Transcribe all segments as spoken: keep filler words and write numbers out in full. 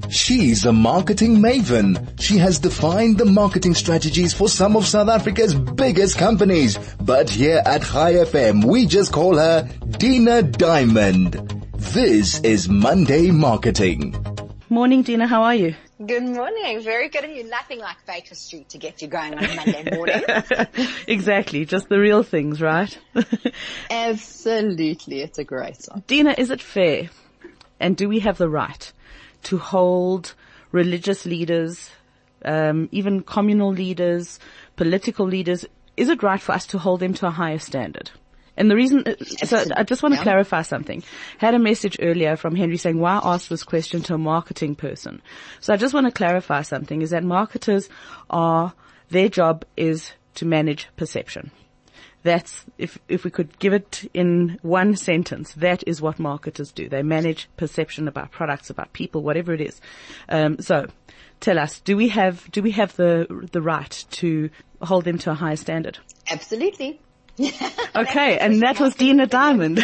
She's a marketing maven. She has defined the marketing strategies for some of South Africa's biggest companies. But here at High F M, we just call her Dina Diamond. This is Monday Marketing. Morning, Dina. How are you? Good morning. Very good. And you're nothing like Baker Street to get you going on a Monday morning. Exactly. Just the real things, right? Absolutely. It's a great song. Dina, is it fair? And do we have the right to hold religious leaders, um, even communal leaders, political leaders? Is it right for us to hold them to a higher standard? And the reason, so I just want to yeah. clarify something. Had a message earlier from Henry saying, why ask this question to a marketing person? So I just want to clarify something, is that marketers are, their job is to manage perception. That's, if, if we could give it in one sentence, that is what marketers do. They manage perception about products, about people, whatever it is. Um, so tell us, do we have, do we have the, the right to hold them to a higher standard? Absolutely. Okay, and that was Dina Diamond.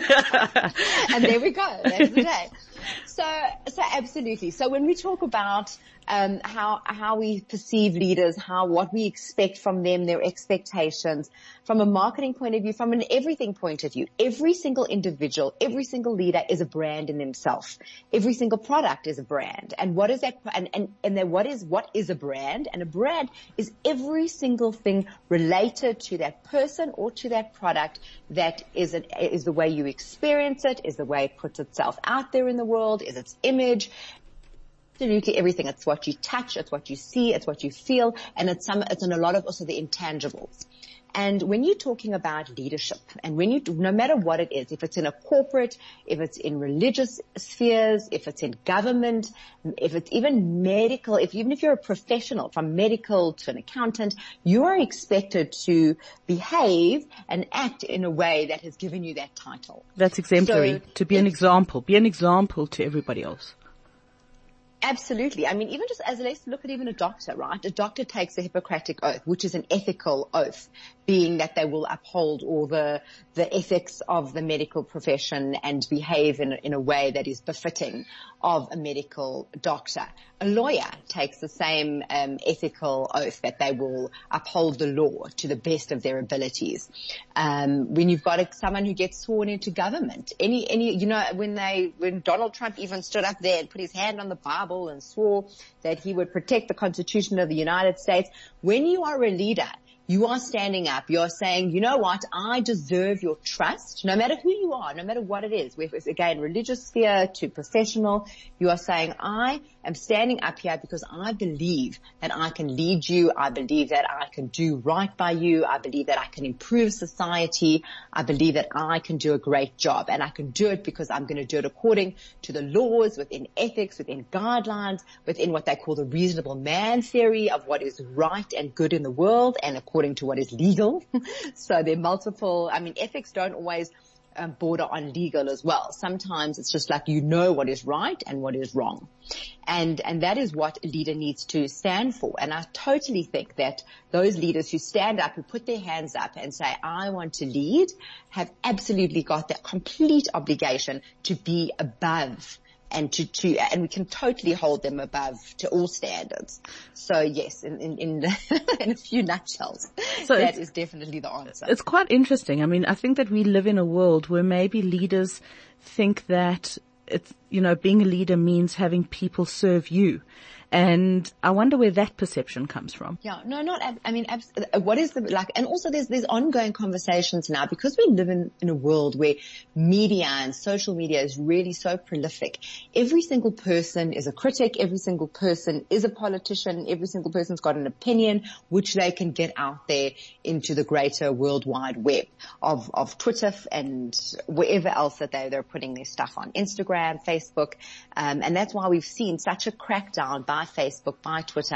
And there we go. That's the day. So, so absolutely. So when we talk about um, how how we perceive leaders, how what we expect from them, their expectations, from a marketing point of view, from an everything point of view, every single individual, every single leader is a brand in themselves. Every single product is a brand. And what is that? And and and then what is what is a brand? And a brand is every single thing related to that person or to that product that is an, is the way you experience it, is the way it puts itself out there in the world, is its image. Absolutely everything. It's what you touch, it's what you see, it's what you feel, and it's some, it's in a lot of also the intangibles. And when you're talking about leadership, and when you, no matter what it is, if it's in a corporate, if it's in religious spheres, if it's in government, if it's even medical, if even if you're a professional, from medical to an accountant, you are expected to behave and act in a way that has given you that title. That's exemplary. So to be an example, be an example to everybody else. Absolutely. I mean, even just as let's look at even a doctor, right? A doctor takes the Hippocratic Oath, which is an ethical oath, being that they will uphold all the the ethics of the medical profession and behave in, in a way that is befitting of a medical doctor. A lawyer takes the same um, ethical oath that they will uphold the law to the best of their abilities. Um, when you've got a, someone who gets sworn into government, any any you know when they when Donald Trump even stood up there and put his hand on the Bible and swore that he would protect the Constitution of the United States, when you are a leader, you are standing up. You're saying, you know what? I deserve your trust, no matter who you are, no matter what it is. Whether it's, again, religious sphere to professional, you are saying, I am standing up here because I believe that I can lead you. I believe that I can do right by you. I believe that I can improve society. I believe that I can do a great job. And I can do it because I'm going to do it according to the laws, within ethics, within guidelines, within what they call the reasonable man theory of what is right and good in the world, and according to what is legal. So there are multiple, I mean, ethics don't always um, border on legal as well. Sometimes it's just like you know what is right and what is wrong. And, and that is what a leader needs to stand for. And I totally think that those leaders who stand up, who put their hands up and say, I want to lead, have absolutely got that complete obligation to be above and to, to, and we can totally hold them above to all standards. So yes, in, in, in, in a few nutshells, so that is definitely the answer. It's quite interesting. I mean, I think that we live in a world where maybe leaders think that it's, you know, being a leader means having people serve you. And I wonder where that perception comes from. Yeah, no, not, I mean, what is the, like, and also there's, there's ongoing conversations now because we live in, in a world where media and social media is really so prolific. Every single person is a critic. Every single person is a politician. Every single person's got an opinion, which they can get out there into the greater world wide web of, of Twitter and wherever else that they, they're putting their stuff on, Instagram, Facebook. Um, and that's why we've seen such a crackdown by Facebook, by Twitter,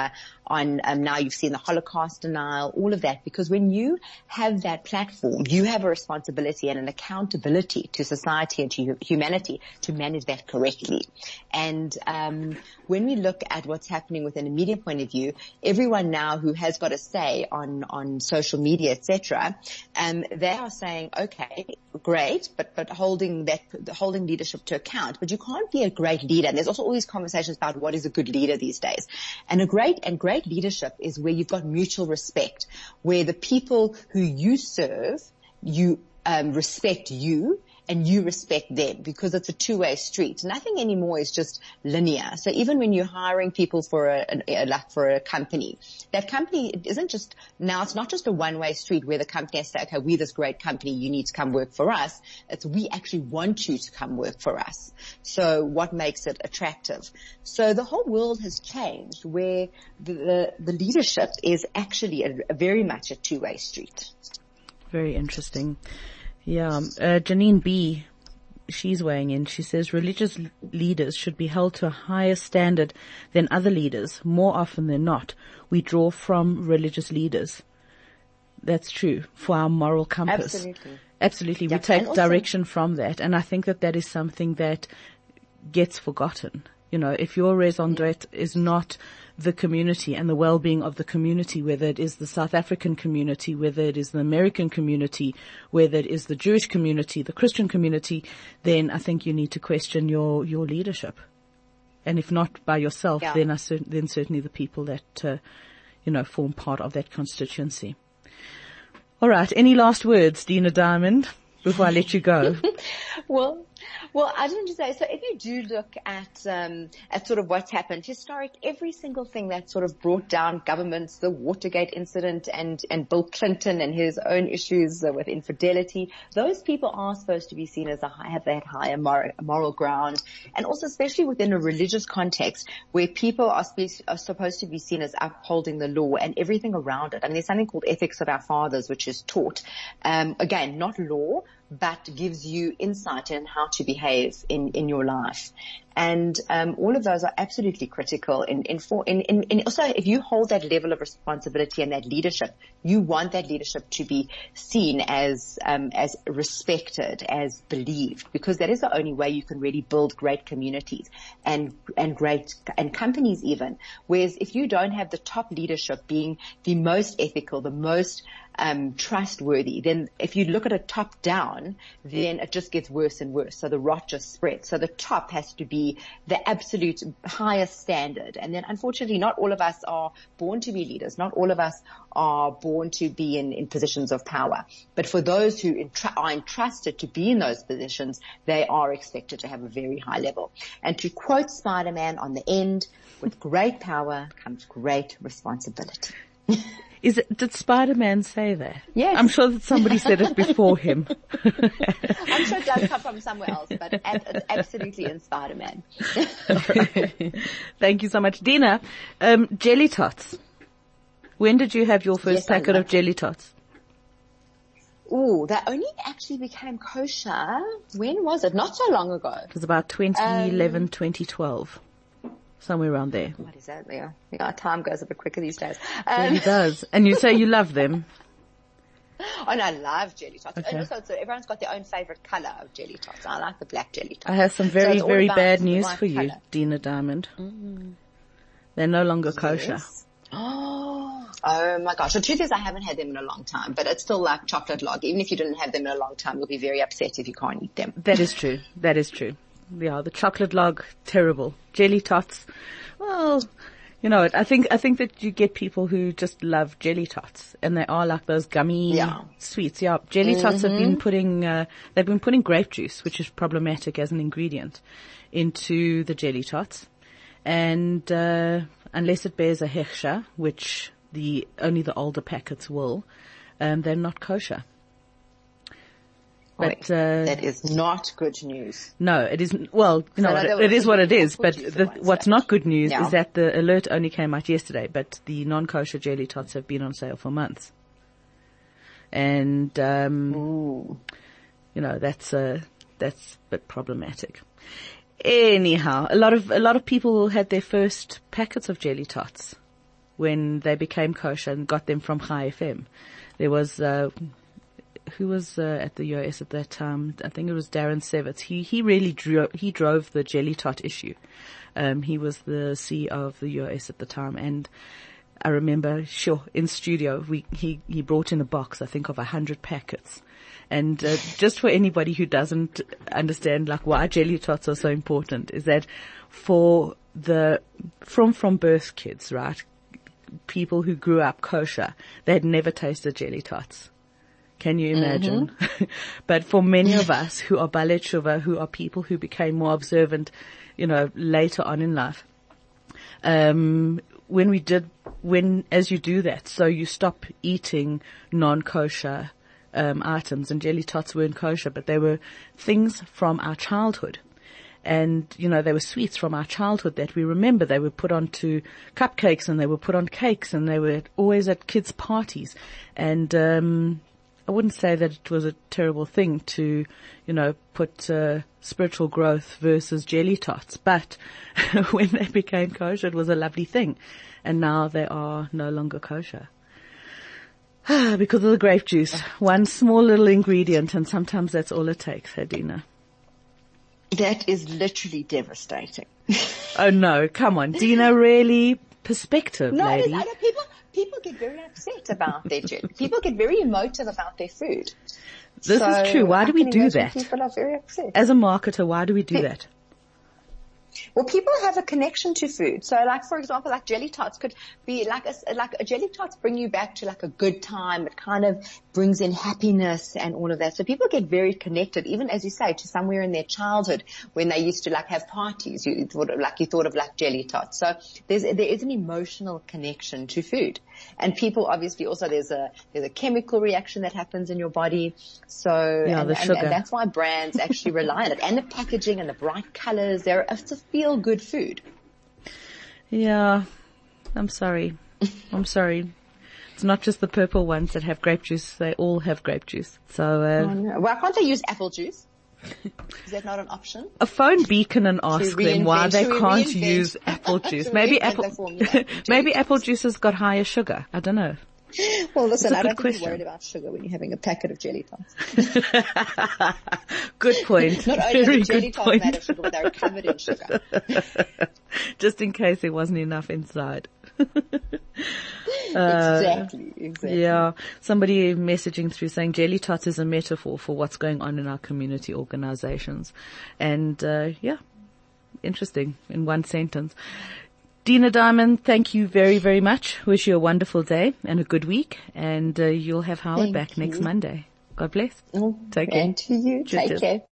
on, um, now you've seen the Holocaust denial, all of that, because when you have that platform, you have a responsibility and an accountability to society and to hu- humanity to manage that correctly. And, um, when we look at what's happening within a media point of view, everyone now who has got a say on, on social media, et cetera, um, they are saying, okay, great, but, but holding that, holding leadership to account. But you can't be a great leader. And there's also all these conversations about what is a good leader these days. And a great, and great leadership is where you've got mutual respect, where the people who you serve, you, um, respect you, and you respect them, because it's a two-way street. Nothing anymore is just linear. So even when you're hiring people for a, a, like for a company, that company isn't just, now it's not just a one-way street where the company has to say, okay, we're this great company, you need to come work for us. It's we actually want you to come work for us. So what makes it attractive? So the whole world has changed, where the, the, the leadership is actually a, a very much a two-way street. Very interesting. Yeah, uh, Janine B, she's weighing in. She says religious leaders should be held to a higher standard than other leaders. More often than not, we draw from religious leaders. That's true for our moral compass. Absolutely. Absolutely. Yeah. We take also, direction from that. And I think that that is something that gets forgotten. You know, if your raison d'etre is not the community and the well-being of the community, whether it is the South African community, whether it is the American community, whether it is the Jewish community, the Christian community, then I think you need to question your, your leadership. And if not by yourself, yeah. then, I cer- then certainly the people that, uh, you know, form part of that constituency. All right. Any last words, Dina Diamond, before I let you go? Well, well, I just want to say, so if you do look at, um, at sort of what's happened historic, every single thing that sort of brought down governments, the Watergate incident and, and Bill Clinton and his own issues uh, with infidelity, those people are supposed to be seen as a high, have that higher moral, moral ground. And also especially within a religious context where people are, spe- are supposed to be seen as upholding the law and everything around it. I mean, there's something called Ethics of Our Fathers, which is taught, um, again, not law, but gives you insight in how to behave in, in your life. And, um, all of those are absolutely critical in, in, for, in, in, in also if you hold that level of responsibility and that leadership, you want that leadership to be seen as, um, as respected, as believed, because that is the only way you can really build great communities and, and great, and companies even. Whereas if you don't have the top leadership being the most ethical, the most, um, trustworthy, then if you look at it top down, then it just gets worse and worse. So the rot just spreads. So the top has to be the absolute highest standard. And then unfortunately, not all of us are born to be leaders. Not all of us are born to be in, in positions of power. But for those who entr- are entrusted to be in those positions, they are expected to have a very high level. And to quote Spider-Man on the end, with great power comes great responsibility. Is it, did Spider-Man say that? Yes. I'm sure that somebody said it before him. I'm sure it does come from somewhere else, but it's absolutely in Spider-Man. Thank you so much. Dina, um, jelly tots. When did you have your first Yes, packet of jelly tots? Ooh, that only actually became kosher. When was it? Not so long ago. It was about twenty eleven, Um, twenty twelve. Somewhere around there. What is that? Yeah, yeah, time goes a bit quicker these days. It Um, really does. And you say you love them. oh no, I love jelly tots. Okay. And also, so everyone's got their own favorite color of jelly tots. I like the black jelly tots. I have some So very, it's all very about bad the news right for you, colour. Dina Diamond. Mm. They're no longer kosher. Yes. Oh, oh my gosh. The truth is I haven't had them in a long time, but it's still like chocolate log. Even if you didn't have them in a long time, you'll be very upset if you can't eat them. That is true. That is true. Yeah, the chocolate log, terrible. Jelly tots. Well, you know, I think, I think that you get people who just love jelly tots, and they are like those gummy Yeah. sweets. Yeah. Jelly tots have Mm-hmm. been putting, uh, they've been putting grape juice, which is problematic as an ingredient, into the jelly tots. And, uh, unless it bears a hechsher, which the, only the older packets will, um, they're not kosher. But, uh, that is not good news. no, it isn't. Well, you know, no, it, they it is were- what it is. good But news the, at once, what's yeah. not good news Yeah. is that the alert only came out yesterday, but the non-kosher jelly tots have been on sale for months. And, um, Ooh. you know, that's, uh, that's a bit problematic. Anyhow, a lot of, a lot of people had their first packets of jelly tots when they became kosher and got them from Chai F M. There was, uh, who was, uh, at the U S at that time? I think it was Darren Sevitz. He, he really drew, he drove the jelly tot issue. Um, he was the C E O of the U S at the time, and I remember, sure, in studio, we, he, he brought in a box, I think, of a hundred packets. And, uh, just for anybody who doesn't understand, like, why jelly tots are so important, is that for the, from, from birth kids, right? People who grew up kosher, they had never tasted jelly tots. Can you imagine? Mm-hmm. But for many of us who are Balei Tshuva, who are people who became more observant, you know, later on in life, um, when we did, when, as you do that, so you stop eating non-kosher, um, items, and jelly tots weren't kosher, but they were things from our childhood. And, you know, they were sweets from our childhood that we remember. They were put onto cupcakes and they were put on cakes and they were always at kids' parties. And, um, I wouldn't say that it was a terrible thing to, you know, put, uh, spiritual growth versus jelly tots. But when they became kosher, it was a lovely thing. And now they are no longer kosher. Because of the grape juice. One small little ingredient, and sometimes that's all it takes, Adina. That is literally devastating. Oh no, come on. Dina, really? Perspective, no, lady. No, people, people get very upset about their food. People get very emotive about their food. This so is true. Why do we do that? People are very upset. As a marketer, why do we do that? Well, people have a connection to food. So like, for example, like jelly tots could be like a, like a jelly tots bring you back to like a good time. It kind of brings in happiness and all of that. So people get very connected, even as you say, to somewhere in their childhood when they used to like have parties. You thought of like, you thought of like jelly tots. So there's, there is an emotional connection to food. And people obviously also there's a, there's a chemical reaction that happens in your body. So, yeah, and, the sugar. And, and that's why brands actually rely on it. And the packaging and the bright colors, they're, it's a feel good food. Yeah, I'm sorry. I'm sorry. It's not just the purple ones that have grape juice. They all have grape juice. So, uh, oh, no. Why can't they use apple juice? Is that not an option? A phone beacon and ask them why they can't reinvent? use apple juice. Maybe apple, maybe apple juice has got higher sugar. I don't know. Well, listen, I don't think question. you're worried about sugar when you're having a packet of jelly tots. Good point. Not only Very are the jelly good tots point. made of sugar, but they're covered in sugar. Just in case there wasn't enough inside. Exactly, exactly. Yeah. Somebody messaging through saying jelly tots is a metaphor for what's going on in our community organizations. And, uh, yeah, interesting in one sentence. Dina Diamond, thank you very, very much. Wish you a wonderful day and a good week. And uh, you'll have Howard Thank back you. next Monday. God bless. Oh, Take care. And to you. Cheers. Take care.